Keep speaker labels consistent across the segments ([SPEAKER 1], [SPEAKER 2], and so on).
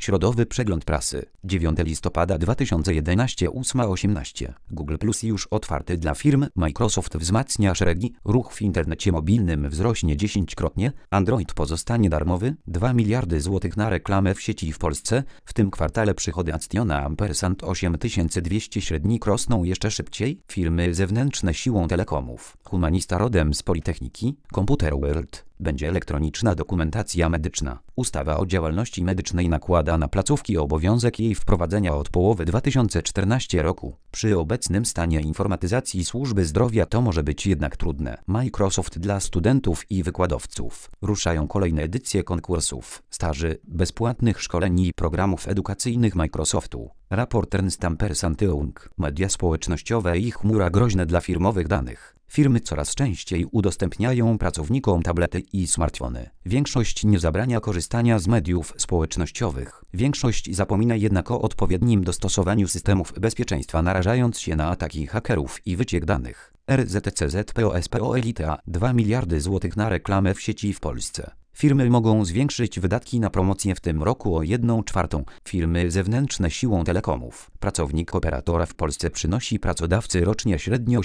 [SPEAKER 1] Środowy przegląd prasy. 9 listopada 2011 8:18. Google Plus już otwarty dla firm. Microsoft wzmacnia szeregi. Ruch w internecie mobilnym wzrośnie 10-krotnie. Android pozostanie darmowy. 2 miliardy złotych na reklamę w sieci w Polsce. W tym kwartale przychody Actiona ampersand 8200 średnik rosną jeszcze szybciej. Firmy zewnętrzne siłą telekomów. Humanista rodem z Politechniki. Computer World. Będzie elektroniczna dokumentacja medyczna. Ustawa o działalności medycznej nakłada na placówki obowiązek jej wprowadzenia od połowy 2014 roku. Przy obecnym stanie informatyzacji służby zdrowia to może być jednak trudne. Microsoft dla studentów i wykładowców. Ruszają kolejne edycje konkursów, staży, bezpłatnych szkoleń i programów edukacyjnych Microsoftu. Raport Ernst & Young. Media społecznościowe i chmura groźne dla firmowych danych. Firmy coraz częściej udostępniają pracownikom tablety i smartfony. Większość nie zabrania korzystania z mediów społecznościowych. Większość zapomina jednak o odpowiednim dostosowaniu systemów bezpieczeństwa, narażając się na ataki hakerów i wyciek danych. RZCZPOSPO Elita 2 miliardy złotych na reklamę w sieci w Polsce. Firmy mogą zwiększyć wydatki na promocję w tym roku o 1/4. Firmy zewnętrzne siłą telekomów. Pracownik operatora w Polsce przynosi pracodawcy rocznie średnio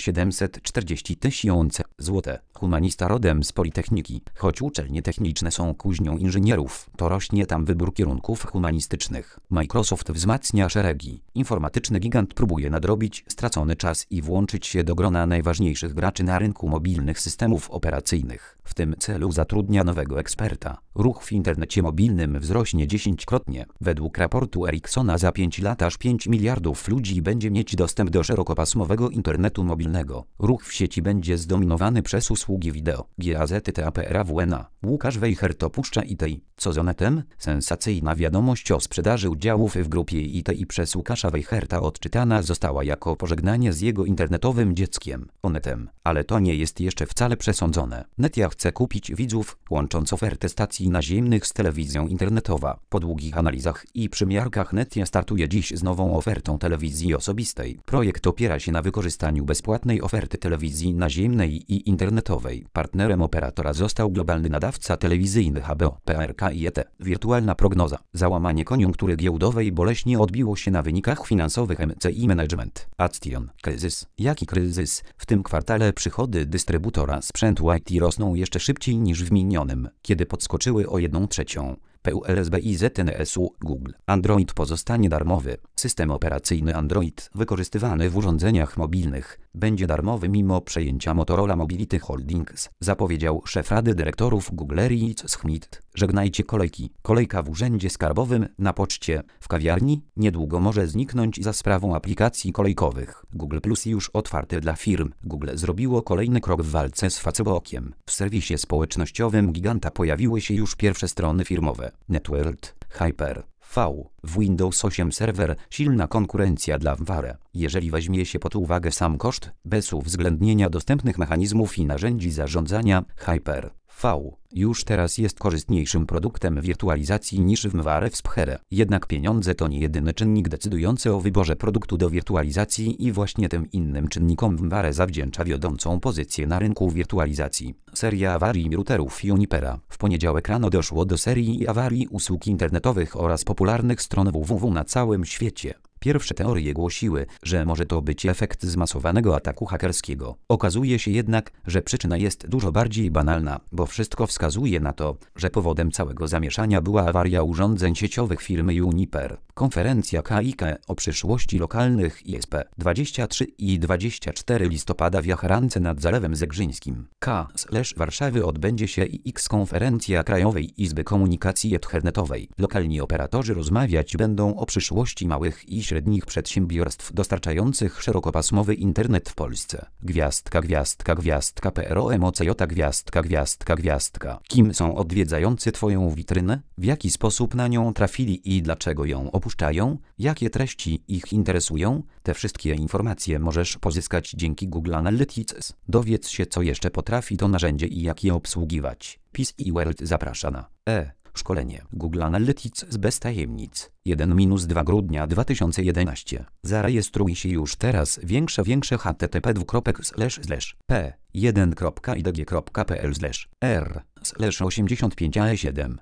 [SPEAKER 1] 740 000 zł. Humanista rodem z Politechniki. Choć uczelnie techniczne są kuźnią inżynierów, to rośnie tam wybór kierunków humanistycznych. Microsoft wzmacnia szeregi. Informatyczny gigant próbuje nadrobić stracony czas i włączyć się do grona najważniejszych graczy na rynku mobilnych systemów operacyjnych. W tym celu zatrudnia nowego eksperta. Ruch w internecie mobilnym wzrośnie 10-krotnie. Według raportu Ericssona za 5 lat aż 5 miliardów ludzi będzie mieć dostęp do szerokopasmowego internetu mobilnego. Ruch w sieci będzie zdominowany przez usługi wideo. GAZTAPRAWNA. Łukasz Wejher to puszcza ITI. Co z Onetem? Sensacyjna wiadomość o sprzedaży udziałów w grupie ITI przez Łukasza Wejherta odczytana została jako pożegnanie z jego internetowym dzieckiem, Onetem. Ale to nie jest jeszcze wcale przesądzone. Netia chce kupić widzów, łącząc ofertę stacji naziemnych z telewizją internetowa. Po długich analizach i przymiarkach Netia startuje dziś z nową ofertą telewizji osobistej. Projekt opiera się na wykorzystaniu bezpłatnej oferty telewizji naziemnej i internetowej. Partnerem operatora został globalny nadawca telewizyjny HBO, PRK i ET. Wirtualna prognoza. Załamanie koniunktury giełdowej boleśnie odbiło się na wynikach finansowych MCI Management. Action. Kryzys. Jaki kryzys? W tym kwartale przychody dystrybutora sprzętu IT rosną jeszcze szybciej niż w minionym, kiedy podskoczyły o 1/3. PULSB ZNSU Google. Android pozostanie darmowy. System operacyjny Android wykorzystywany w urządzeniach mobilnych będzie darmowy mimo przejęcia Motorola Mobility Holdings, zapowiedział szef Rady Dyrektorów Google Reed Schmidt. Żegnajcie kolejki. Kolejka w urzędzie skarbowym, na poczcie, w kawiarni niedługo może zniknąć za sprawą aplikacji kolejkowych. Google Plus już otwarty dla firm. Google zrobiło kolejny krok w walce z Facebookiem. W serwisie społecznościowym giganta pojawiły się już pierwsze strony firmowe. Networld, Hyper, w Windows 8 Server, silna konkurencja dla VMware. Jeżeli weźmie się pod uwagę sam koszt, bez uwzględnienia dostępnych mechanizmów i narzędzi zarządzania, Hyper, już teraz jest korzystniejszym produktem wirtualizacji niż VMware Sphere. Jednak pieniądze to nie jedyny czynnik decydujący o wyborze produktu do wirtualizacji i właśnie tym innym czynnikom VMware zawdzięcza wiodącą pozycję na rynku wirtualizacji. Seria awarii routerów Junipera. W poniedziałek rano doszło do serii awarii usług internetowych oraz popularnych stron www na całym świecie. Pierwsze teorie głosiły, że może to być efekt zmasowanego ataku hakerskiego. Okazuje się jednak, że przyczyna jest dużo bardziej banalna, bo wszystko wskazuje na to, że powodem całego zamieszania była awaria urządzeń sieciowych firmy Juniper. Konferencja KIK o przyszłości lokalnych ISP 23 i 24 listopada w Jachrance nad Zalewem Zegrzyńskim. Warszawy odbędzie się Konferencja Krajowej Izby Komunikacji Ethernetowej. Lokalni operatorzy rozmawiać będą o przyszłości małych i średnich przedsiębiorstw dostarczających szerokopasmowy internet w Polsce. PROMOCJ. Kim są odwiedzający Twoją witrynę? W jaki sposób na nią trafili i dlaczego ją opuszczają? Jakie treści ich interesują? Te wszystkie informacje możesz pozyskać dzięki Google Analytics. Dowiedz się, co jeszcze potrafi to narzędzie i jak je obsługiwać. PC World zaprasza na szkolenie Google Analytics bez tajemnic. 1-2 grudnia 2011. Zarejestruj się już teraz. Większe http://p1.idg.pl/r/85a7